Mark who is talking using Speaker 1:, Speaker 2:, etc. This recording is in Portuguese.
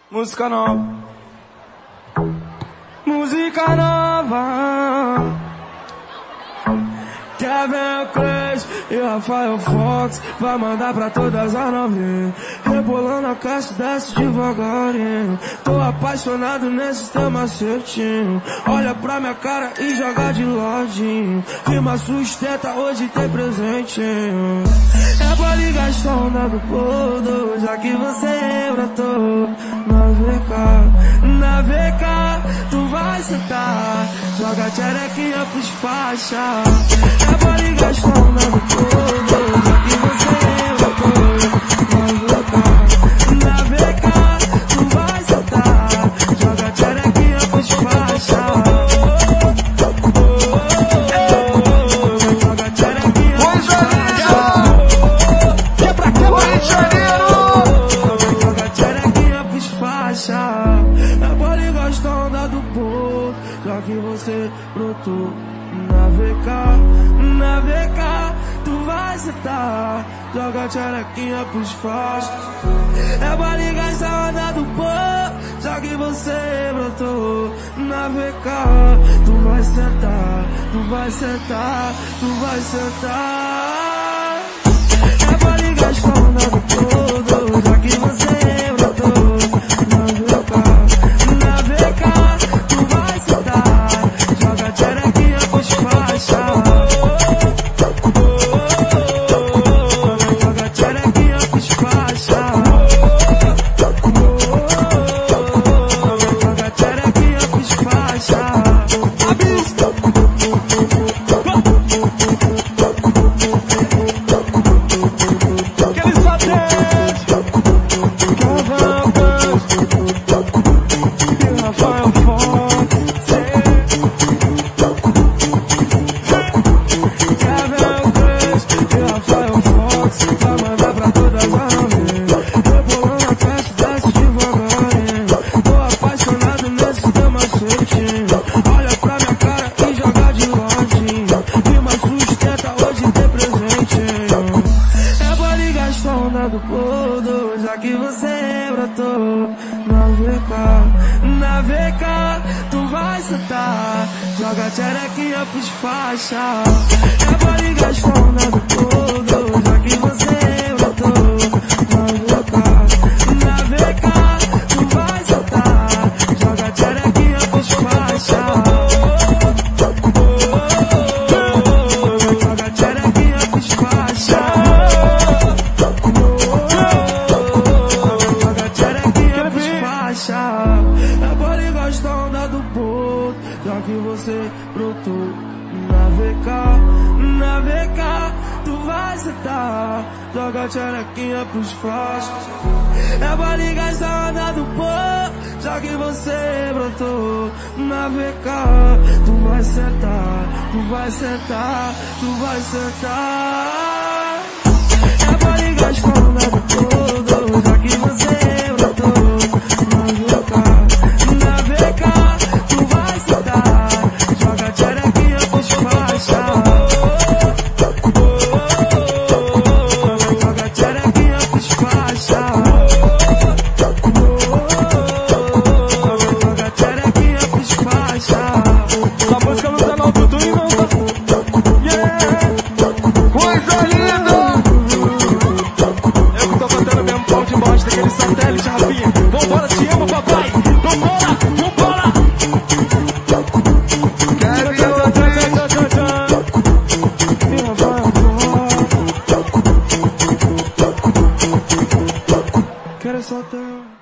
Speaker 1: Música nova. Música nova. Kevin Crash e Rafael Fox vai mandar pra todas as novinhas. Rebolando a caixa, desce devagarinho. Tô apaixonado nesse teu macetinho. Olha pra minha cara e joga de ladinho. Rima sustenta, hoje tem presentinho. É pra ligar essa onda do podo, já que você brotou na VK, tu vai sentar. Joga a tcherequinha pros faixa. É pra ligar essa onda do podo, já que você brotou na VK, tu vai sentar. Joga a tcherequinha pros faixa. Joga a tcherequinha pros faixa.
Speaker 2: É pra cá, Rio de Janeiro!
Speaker 1: Joga a tcherequinha pros faixa. É pra ligar essa onda do podo, já que você brotou na VK, tu vai sentar. Joga a tcherequinha pros faixa. É pra ligar essa onda do povo, já que você brotou na VK, tu vai sentar, tu vai sentar, tu vai sentar. É pra ligar essa onda do povo, já que você brotou na VK, tu vai sentar. Joga a tcherequinha pros faixa. Joga a tcherequinha pros faixa. Joga a tcherequinha pros faixa.
Speaker 2: Aquele satélite!
Speaker 1: E Rafael Fox. Kevin Crash e Rafael Fox vai mandar pra todas as novinhas. Rebolando a caixa, desce devagarinho. Tô apaixonado nesse teu macetinho. Olha pra minha cara e joga de ladinho. Rima sustenta, hoje tem presentinho. É pra ligar essa onda do podo, já que você brotou na VK, tu vai sentar. Joga a tcherequinha pros faixa. É pra ligar essa onda do podo, já que você brotou na VK, tu vai sentar. Joga a tcherequinha pros faixa. Joga a tcherequinha pros faixa. Joga a tcherequinha pros faixa. É pra ligar essa onda do povo, já que você brotou na VK, tu vai sentar. Joga a tcherequinha pros faixa. É pra ligar essa onda do povo, já que você brotou na VK, tu vai sentar, tu vai sentar, tu vai sentar. É pra ligar essa onda do povo, já que você brotou na VK, tu vai sentar. Joga a tcherequinha pros faixa. Joga a tcherequinha pros faixa. Joga a tcherequinha pros faixa.
Speaker 2: Essa música não tá no autotune não, tá? Yeah! Coisa linda! Eu que tô cantando mesmo pau de bosta, aquele satélite, Rafinha. Vambora, te amo, papai! Vambora! Vambora!
Speaker 1: Quero só ter